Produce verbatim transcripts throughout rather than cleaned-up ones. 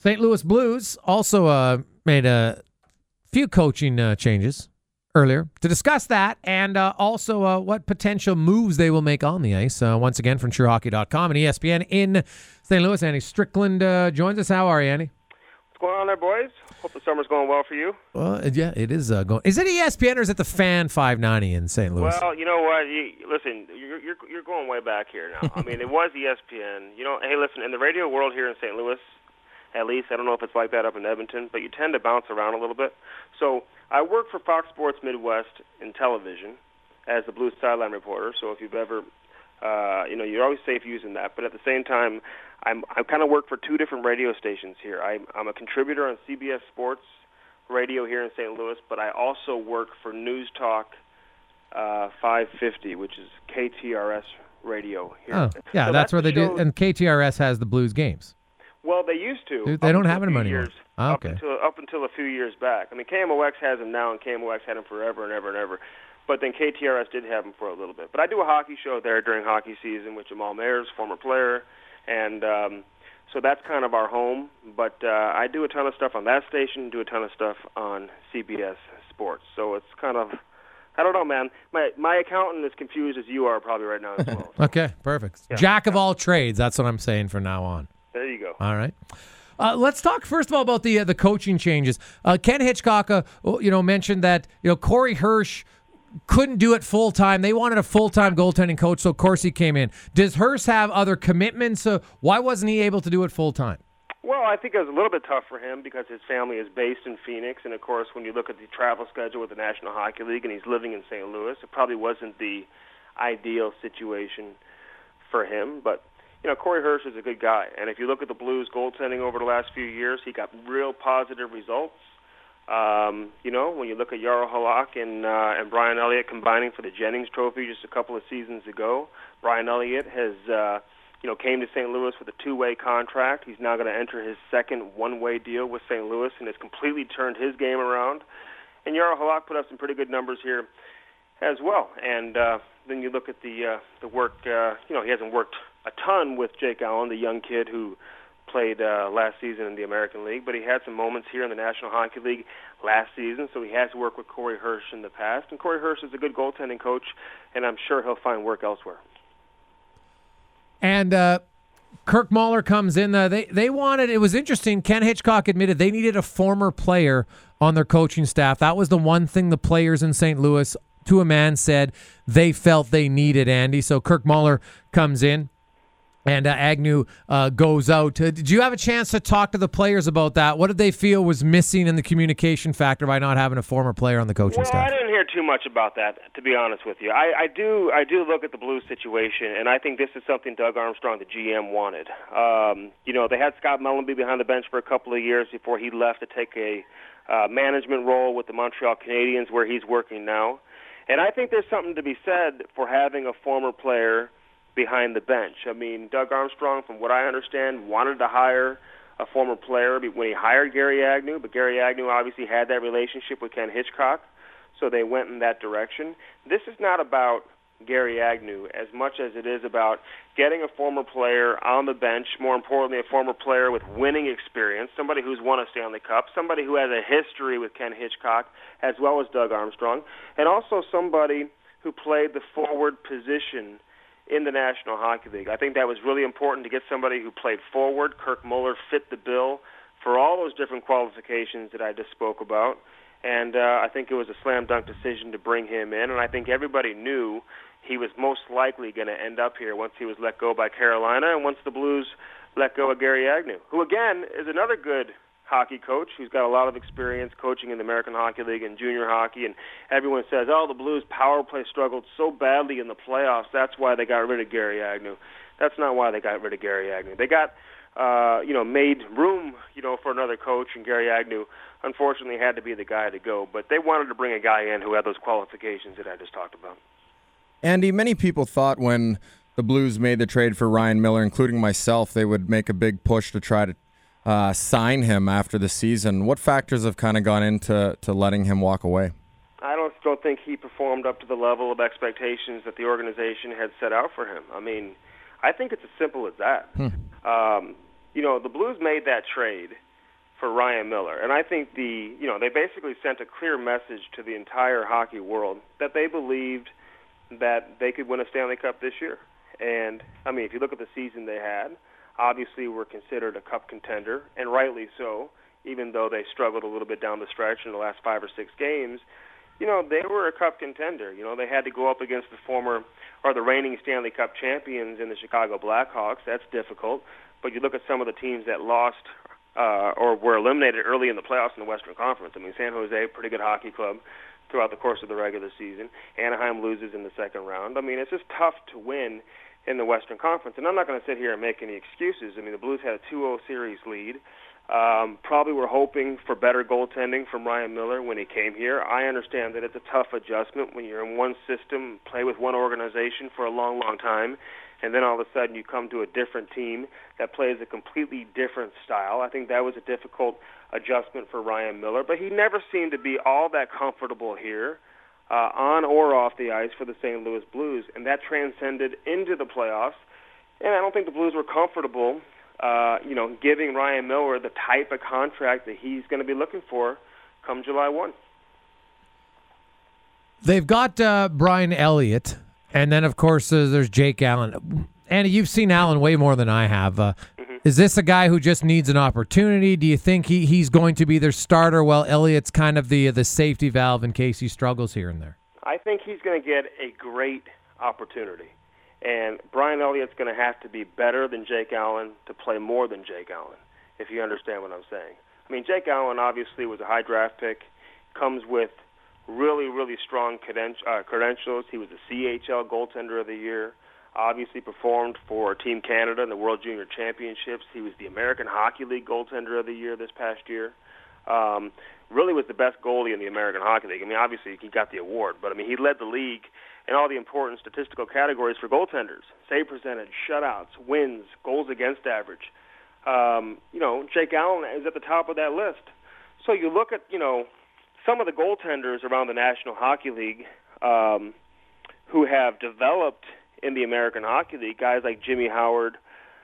Saint Louis Blues also uh, made a few coaching uh, changes earlier. To discuss that and uh, also uh, what potential moves they will make on the ice. Uh, once again, from True Hockey dot com and E S P N in Saint Louis, Andy Strickland uh, joins us. How are you, Andy? What's going on there, boys? Hope the summer's going well for you. Well, yeah, it is uh, going. Is it E S P N or is it the Fan five ninety in Saint Louis? Well, you know what? You, listen, you're, you're you're going way back here now. I mean, it was E S P N. You know, hey, listen, in the radio world here in Saint Louis, at least, I don't know if it's like that up in Edmonton, but you tend to bounce around a little bit. So I work for Fox Sports Midwest in television as the Blues sideline reporter. So if you've ever, uh, you know, you're always safe using that. But at the same time, I'm I kind of work for two different radio stations here. I'm, I'm a contributor on C B S Sports Radio here in Saint Louis, but I also work for News Talk uh, five fifty, which is K T R S radio here. Oh, yeah, so that's where they shows, do. And K T R S has the Blues games. Well, they used to. Dude, they don't have them anymore. Years, oh, okay. Up until, up until a few years back. I mean, K M O X has them now, and K M O X had them forever and ever and ever. But then K T R S did have them for a little bit. But I do a hockey show there during hockey season with Jamal Mayers, former player, and um, so that's kind of our home. But uh, I do a ton of stuff on that station, do a ton of stuff on C B S Sports. So it's kind of, I don't know, man. My my accountant is confused as you are probably right now as well. So. Okay, perfect. Yeah. Jack of all trades. That's what I'm saying from now on. There you go. All right. Uh, let's talk first of all about the uh, the coaching changes. Uh, Ken Hitchcock, uh, you know, mentioned that you know Corey Hirsch couldn't do it full time. They wanted a full time goaltending coach, so of course he came in. Does Hirsch have other commitments? Uh, why wasn't he able to do it full time? Well, I think it was a little bit tough for him because his family is based in Phoenix, and of course, when you look at the travel schedule with the National Hockey League, and he's living in Saint Louis, it probably wasn't the ideal situation for him, but. You know, Corey Hirsch is a good guy, and if you look at the Blues goaltending over the last few years, he got real positive results. Um, you know, when you look at Jarl Halak and uh, and Brian Elliott combining for the Jennings Trophy just a couple of seasons ago, Brian Elliott has, uh, you know, came to Saint Louis with a two-way contract. He's now going to enter his second one-way deal with Saint Louis, and has completely turned his game around. And Jarl Halak put up some pretty good numbers here as well. And uh, then you look at the uh, the work. Uh, you know, he hasn't worked a ton with Jake Allen, the young kid who played uh, last season in the American League, but he had some moments here in the National Hockey League last season, so he has worked with Corey Hirsch in the past. And Corey Hirsch is a good goaltending coach, and I'm sure he'll find work elsewhere. And uh, Kirk Muller comes in. Uh, they they wanted. It was interesting. Ken Hitchcock admitted they needed a former player on their coaching staff. That was the one thing the players in Saint Louis, to a man, said they felt they needed. Andy. So Kirk Muller comes in. And uh, Agnew uh, goes out. Uh, did you have a chance to talk to the players about that? What did they feel was missing in the communication factor by not having a former player on the coaching well, staff? Well, I didn't hear too much about that, to be honest with you. I, I do I do look at the Blues situation, and I think this is something Doug Armstrong, the G M, wanted. Um, you know, they had Scott Mellenby behind the bench for a couple of years before he left to take a uh, management role with the Montreal Canadiens, where he's working now. And I think there's something to be said for having a former player behind the bench. I mean, Doug Armstrong, from what I understand, wanted to hire a former player when he hired Gary Agnew, but Gary Agnew obviously had that relationship with Ken Hitchcock, so they went in that direction. This is not about Gary Agnew as much as it is about getting a former player on the bench, more importantly, a former player with winning experience, somebody who's won a Stanley Cup, somebody who has a history with Ken Hitchcock as well as Doug Armstrong, and also somebody who played the forward position in the National Hockey League. I think that was really important to get somebody who played forward. Kirk Muller fit the bill for all those different qualifications that I just spoke about. And uh, I think it was a slam dunk decision to bring him in. And I think everybody knew he was most likely going to end up here once he was let go by Carolina and once the Blues let go of Gary Agnew, who, again, is another good hockey coach who's got a lot of experience coaching in the American Hockey League and junior hockey, and everyone says, oh, the Blues power play struggled so badly in the playoffs, that's why they got rid of Gary Agnew. That's not why they got rid of Gary Agnew. They got, uh, you know, made room, you know, for another coach, and Gary Agnew, unfortunately, had to be the guy to go. But they wanted to bring a guy in who had those qualifications that I just talked about. Andy, many people thought when the Blues made the trade for Ryan Miller, including myself, they would make a big push to try to Uh, sign him after the season. What factors have kind of gone into to letting him walk away? I don't don't think he performed up to the level of expectations that the organization had set out for him. I mean, I think it's as simple as that. Hmm. Um, you know, the Blues made that trade for Ryan Miller. And I think the, you know, they basically sent a clear message to the entire hockey world that they believed that they could win a Stanley Cup this year. And, I mean, if you look at the season they had, obviously were considered a cup contender, and rightly so, even though they struggled a little bit down the stretch in the last five or six games. You know, they were a cup contender. You know, they had to go up against the former, or the reigning Stanley Cup champions in the Chicago Blackhawks. That's difficult. But you look at some of the teams that lost uh, or were eliminated early in the playoffs in the Western Conference. I mean, San Jose, pretty good hockey club throughout the course of the regular season. Anaheim loses in the second round. I mean, it's just tough to win in the Western Conference. And I'm not going to sit here and make any excuses. I mean, the Blues had a two oh series lead. Um, probably were hoping for better goaltending from Ryan Miller when he came here. I understand that it's a tough adjustment when you're in one system, play with one organization for a long, long time, and then all of a sudden you come to a different team that plays a completely different style. I think that was a difficult adjustment for Ryan Miller, but he never seemed to be all that comfortable here, uh, on or off the ice for the Saint Louis Blues, and that transcended into the playoffs. And I don't think the Blues were comfortable Uh, you know, giving Ryan Miller the type of contract that he's going to be looking for come July first. They've got uh, Brian Elliott, and then, of course, uh, there's Jake Allen. Andy, you've seen Allen way more than I have. Uh, mm-hmm. Is this a guy who just needs an opportunity? Do you think he, he's going to be their starter while Elliott's kind of the, the safety valve in case he struggles here and there? I think he's going to get a great opportunity. And Brian Elliott's going to have to be better than Jake Allen to play more than Jake Allen, if you understand what I'm saying. I mean, Jake Allen obviously was a high draft pick, comes with really, really strong creden- uh, credentials. He was the C H L Goaltender of the Year, obviously performed for Team Canada in the World Junior Championships. He was the American Hockey League Goaltender of the Year this past year. Um, really was the best goalie in the American Hockey League. I mean, obviously he got the award, but I mean, he led the league in all the important statistical categories for goaltenders: save percentage, shutouts, wins, goals against average. Um, you know, Jake Allen is at the top of that list. So you look at, you know, some of the goaltenders around the National Hockey League um, who have developed in the American Hockey League, guys like Jimmy Howard,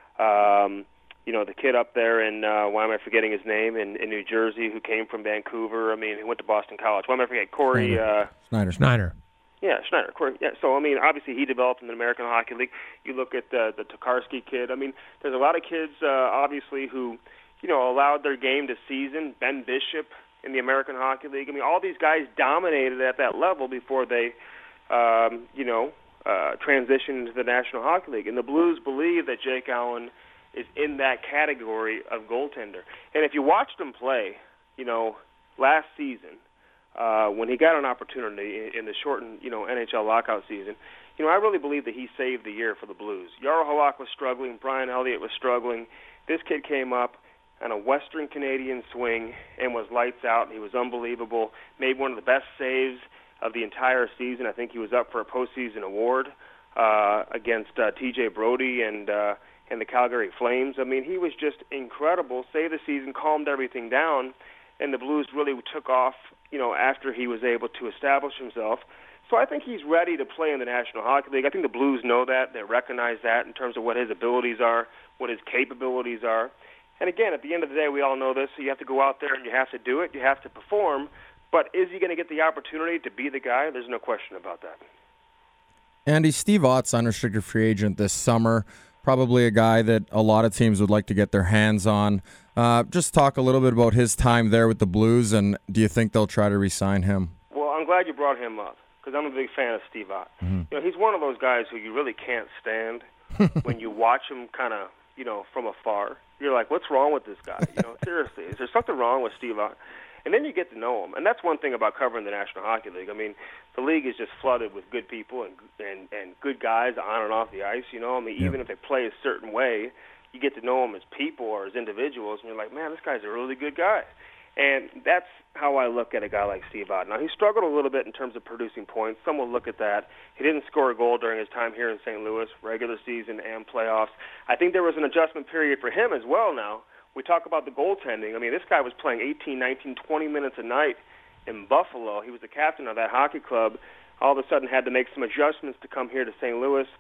um, you know, the kid up there in, uh, why am I forgetting his name, in, in New Jersey, who came from Vancouver. I mean, he went to Boston College. Why am I forgetting? Corey Schneider. Uh, Schneider. Schneider. Yeah, Schneider. Yeah, so, I mean, obviously he developed in the American Hockey League. You look at uh, the Tokarski kid. I mean, there's a lot of kids, uh, obviously, who, you know, allowed their game to season. Ben Bishop in the American Hockey League. I mean, all these guys dominated at that level before they, um, you know, uh, transitioned into the National Hockey League. And the Blues believe that Jake Allen is in that category of goaltender. And if you watched him play, you know, last season, Uh, when he got an opportunity in, in the shortened, you know, N H L lockout season, you know, I really believe that he saved the year for the Blues. Jaro Halak was struggling. Brian Elliott was struggling. This kid came up on a Western Canadian swing and was lights out. He was unbelievable. Made one of the best saves of the entire season. I think he was up for a postseason award uh, against uh, T J Brody and uh, and the Calgary Flames. I mean, he was just incredible. Saved the season, calmed everything down, and the Blues really took off, you know, after he was able to establish himself. So I think he's ready to play in the National Hockey League. I think the Blues know that. They recognize that in terms of what his abilities are, what his capabilities are. And again, at the end of the day, we all know this. So you have to go out there and you have to do it. You have to perform. But is he going to get the opportunity to be the guy? There's no question about that. Andy, Steve Ott's unrestricted free agent this summer. Probably a guy that a lot of teams would like to get their hands on. Uh, just talk a little bit about his time there with the Blues, and do you think they'll try to re-sign him? Well, I'm glad you brought him up, because I'm a big fan of Steve Ott. Mm-hmm. You know, he's one of those guys who you really can't stand when you watch him kind of, you know, from afar. You're like, what's wrong with this guy? You know, seriously, is there something wrong with Steve Ott? And then you get to know him, and that's one thing about covering the National Hockey League. I mean, the league is just flooded with good people and and, and good guys on and off the ice. You know, I mean, yeah. Even if they play a certain way, you get to know them as people or as individuals, and you're like, man, this guy's a really good guy. And that's how I look at a guy like Steve Ott. Now, he struggled a little bit in terms of producing points. Some will look at that. He didn't score a goal during his time here in Saint Louis, regular season and playoffs. I think there was an adjustment period for him as well now. We talk about the goaltending. I mean, this guy was playing eighteen, nineteen, twenty minutes a night in Buffalo. He was the captain of that hockey club. All of a sudden had to make some adjustments to come here to Saint Louis.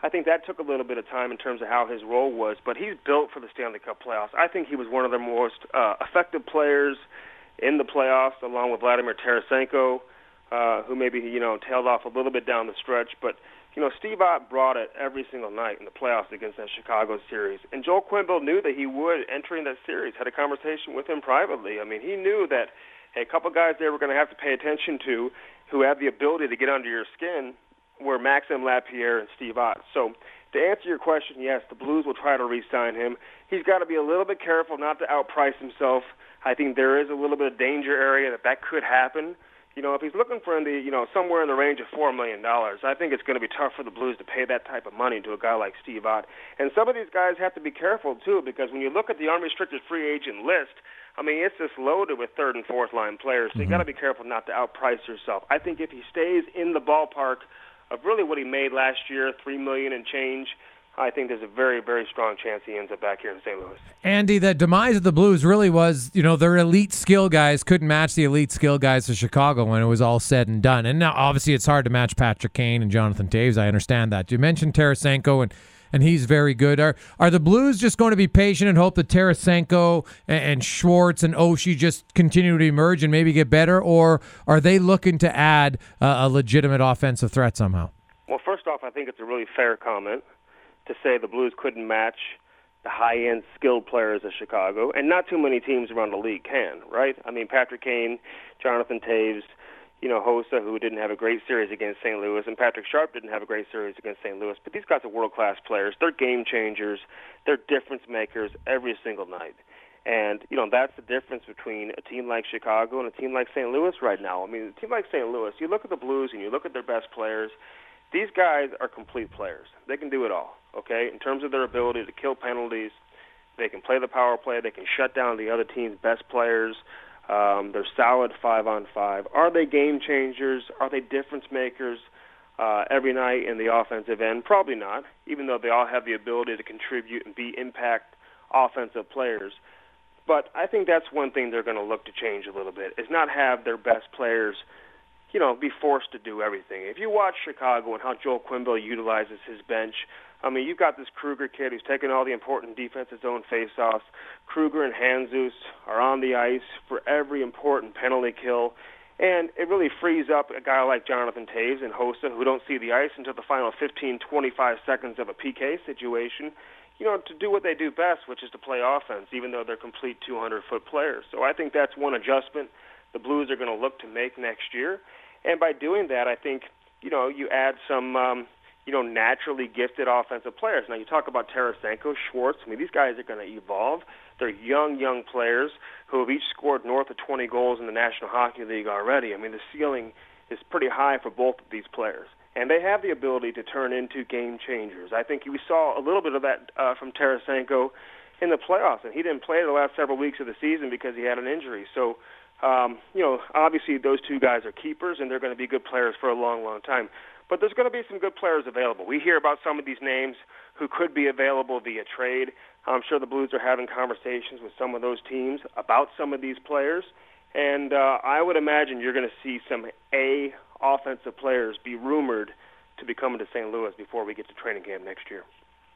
I think that took a little bit of time in terms of how his role was, but he's built for the Stanley Cup playoffs. I think he was one of the most uh, effective players in the playoffs, along with Vladimir Tarasenko, uh, who maybe, you know, tailed off a little bit down the stretch. But, you know, Steve Ott brought it every single night in the playoffs against that Chicago series. And Joel Quenneville knew that he would entering that series, had a conversation with him privately. I mean, he knew that, hey, a couple guys there were going to have to pay attention to who have the ability to get under your skin were Maxim Lapierre and Steve Ott. So to answer your question, yes, the Blues will try to re-sign him. He's got to be a little bit careful not to outprice himself. I think there is a little bit of danger area that that could happen. You know, if he's looking for in the, you know, somewhere in the range of four million dollars, I think it's going to be tough for the Blues to pay that type of money to a guy like Steve Ott. And some of these guys have to be careful, too, because when you look at the unrestricted free agent list, I mean, it's just loaded with third and fourth line players, so mm-hmm. you got to be careful not to outprice yourself. I think if he stays in the ballpark of really what he made last year, three million dollars and change, I think there's a very, very strong chance he ends up back here in Saint Louis. Andy, the demise of the Blues really was, you know, their elite skill guys couldn't match the elite skill guys of Chicago when it was all said and done. And now, obviously, it's hard to match Patrick Kane and Jonathan Toews. I understand that. You mentioned Tarasenko, and and he's very good. Are are the Blues just going to be patient and hope that Tarasenko and, and Schwartz and Oshie just continue to emerge and maybe get better, or are they looking to add uh, a legitimate offensive threat somehow? Well, first off, I think it's a really fair comment to say the Blues couldn't match the high-end skilled players of Chicago, and not too many teams around the league can, right? I mean, Patrick Kane, Jonathan Toews, you know, Hossa, who didn't have a great series against Saint Louis, and Patrick Sharp didn't have a great series against Saint Louis. But these guys are world-class players. They're game changers. They're difference makers every single night. And, you know, that's the difference between a team like Chicago and a team like Saint Louis right now. I mean, a team like Saint Louis, you look at the Blues and you look at their best players, these guys are complete players. They can do it all, okay? In terms of their ability to kill penalties, they can play the power play. They can shut down the other team's best players. Um, they're solid five-on-five. Are they game changers? Are they difference makers uh, every night in the offensive end? Probably not, even though they all have the ability to contribute and be impact offensive players. But I think that's one thing they're going to look to change a little bit, is not have their best players, you know, be forced to do everything. If you watch Chicago and how Joel Quenneville utilizes his bench, I mean, you've got this Kruger kid who's taking all the important defensive zone faceoffs. Kruger and Handzus are on the ice for every important penalty kill. And it really frees up a guy like Jonathan Toews and Hossa, who don't see the ice until the final fifteen, twenty-five seconds of a P K situation, you know, to do what they do best, which is to play offense, even though they're complete two hundred foot players. So I think that's one adjustment the Blues are going to look to make next year. And by doing that, I think, you know, you add some, um, you know, naturally gifted offensive players. Now, you talk about Tarasenko, Schwartz. I mean, these guys are going to evolve. They're young, young players who have each scored north of twenty goals in the National Hockey League already. I mean, the ceiling is pretty high for both of these players. And they have the ability to turn into game changers. I think we saw a little bit of that uh, from Tarasenko in the playoffs. And he didn't play the last several weeks of the season because he had an injury. So, Um, you know, obviously those two guys are keepers, and they're going to be good players for a long, long time. But there's going to be some good players available. We hear about some of these names who could be available via trade. I'm sure the Blues are having conversations with some of those teams about some of these players. And uh, I would imagine you're going to see some A offensive players be rumored to be coming to Saint Louis before we get to training camp next year.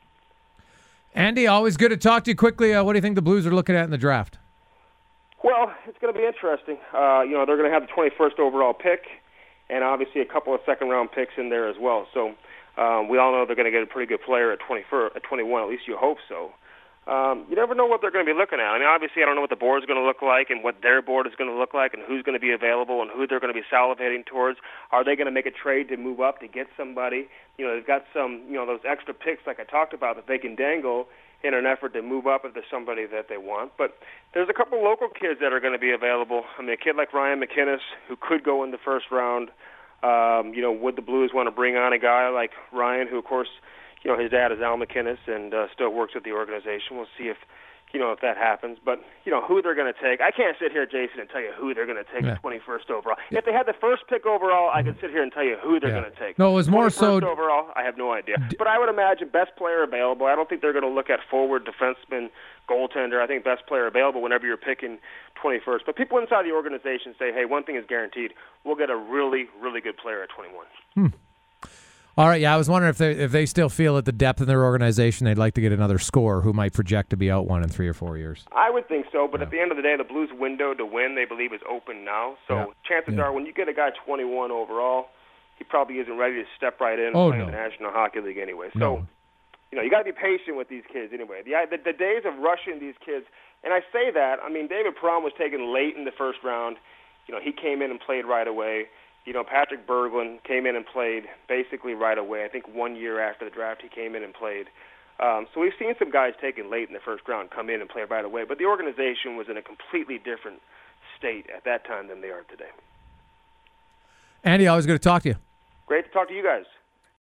Andy, always good to talk to you. Quickly, uh, what do you think the Blues are looking at in the draft? Well, it's going to be interesting. Uh, you know, they're going to have the twenty-first overall pick, and obviously a couple of second-round picks in there as well. So um, we all know they're going to get a pretty good player at twenty-one. At twenty-one, at least you hope so. Um, you never know what they're going to be looking at. I mean, obviously, I don't know what the board is going to look like and what their board is going to look like and who's going to be available and who they're going to be salivating towards. Are they going to make a trade to move up to get somebody? You know, they've got some, you know, those extra picks like I talked about that they can dangle in an effort to move up if there's somebody that they want. But there's a couple local kids that are going to be available. I mean, a kid like Ryan McInnes, who could go in the first round. Um, you know, would the Blues want to bring on a guy like Ryan, who, of course, you know, his dad is Al McInnes and uh, still works with the organization. We'll see if, you know, if that happens. But, you know, who they're going to take. I can't sit here, Jason, and tell you who they're going to take yeah. the twenty-first overall. If they had the first pick overall, I could sit here and tell you who they're yeah. going to take. No, it was more so overall, I have no idea. But I would imagine best player available. I don't think they're going to look at forward, defenseman, goaltender. I think best player available whenever you're picking twenty-first. But people inside the organization say, hey, one thing is guaranteed. We'll get a really, really good player at twenty-one. Hmm. All right, yeah, I was wondering if they if they still feel at the depth of their organization they'd like to get another scorer who might project to be out one in three or four years. I would think so, but yeah. at the end of the day, the Blues' window to win, they believe, is open now. So yeah. chances yeah. are when you get a guy twenty-one overall, he probably isn't ready to step right in and oh, play no. in the National Hockey League anyway. So, no. you know, you got to be patient with these kids anyway. The, the, the days of rushing these kids, and I say that, I mean, David Perron was taken late in the first round. You know, he came in and played right away. You know, Patrick Berglund came in and played basically right away. I think one year after the draft he came in and played. Um, so we've seen some guys taken late in the first round come in and play right away. But the organization was in a completely different state at that time than they are today. Andy, always good to talk to you. Great to talk to you guys.